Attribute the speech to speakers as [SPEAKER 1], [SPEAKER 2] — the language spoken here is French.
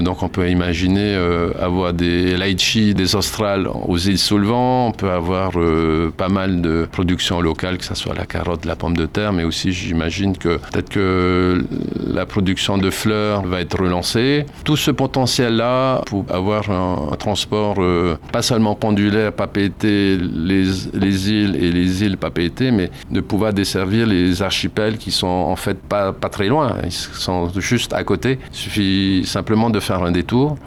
[SPEAKER 1] Donc on peut imaginer avoir des litchis, des australes aux îles sous le vent. On peut avoir pas mal de productions locales, que ce soit la carotte, la pomme de terre, mais aussi j'imagine que peut-être que la production de fleurs va être relancée. Tout ce potentiel-là pour avoir un transport pas seulement pendulaire, pas péter les îles et les îles pas péter, mais de pouvoir desservir les archipels qui sont en fait pas très loin. Ils sont juste à côté. Il suffit simplement de faire un détour